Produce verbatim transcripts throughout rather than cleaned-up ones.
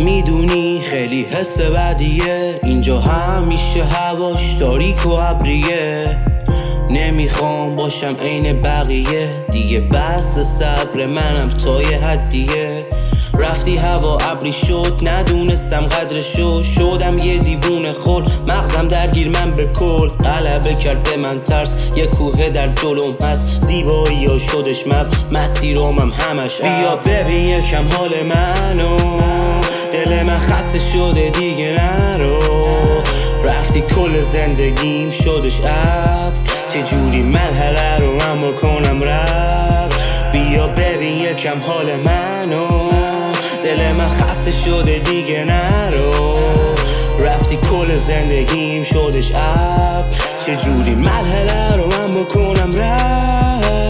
میدونی خیلی حس بدیه اینجا همیشه هواش تاریک و ابریه. نمیخوام باشم عین بقیه دیگه، بس صبر منم تا یه حدیه. رفتی هوا ابری شد ندونستم قدرشو، شدم یه دیوونه خور مغزم درگیر من به کل. غلبه کرد به من ترس یه کوه در جلوم هست، زیبایی ها شدش مب مسیرم هم همش. بیا ببین یکم حال منو، دل من خسته شده دیگه نرو. رفتی کل زندگیم شدش اب، چجوری مرحله رو من بکنم رب. بیا ببین یکم حال منو، دل من خسته شده دیگه نرو. رفتی کل زندگیم شدش اب، چجوری مرحله رو من بکنم رب.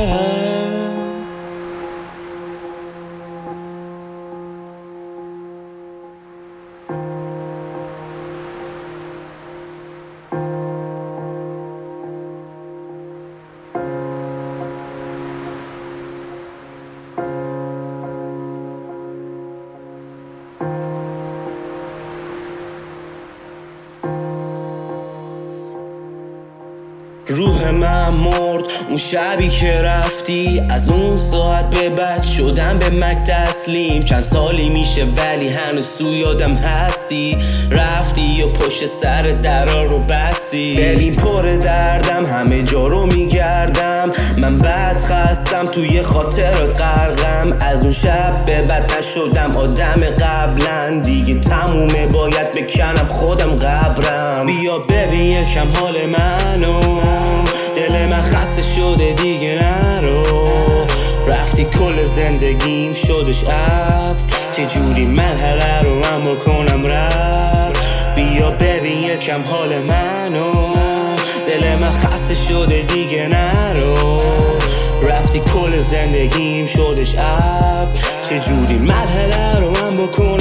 روح من مرد اون شبی که رفتی، از اون ساعت به بعد شدم به مک تسلیم. چند سالی میشه ولی هنوز تو یادم هستی، رفتی و پشت سر درا رو بستی. ببین پر دردم همه جا رو میگردم، من بد خستم توی خاطرات غرقم. از اون شب به بعد نشدم آدم قبلا، دیگه تمومه باید بکنم خودم قبرم. بیا ببین یکم حال منو، دل من خسته شده دیگه نرو. رفتی کل زندگیم شدش اب، چجوری مرحله رو من بکنم رب. بیا ببین یکم حال منو، دل من خسته شده دیگه نرو. رفتی کل زندگیم شدش اب، چجوری مرحله رو من بکنم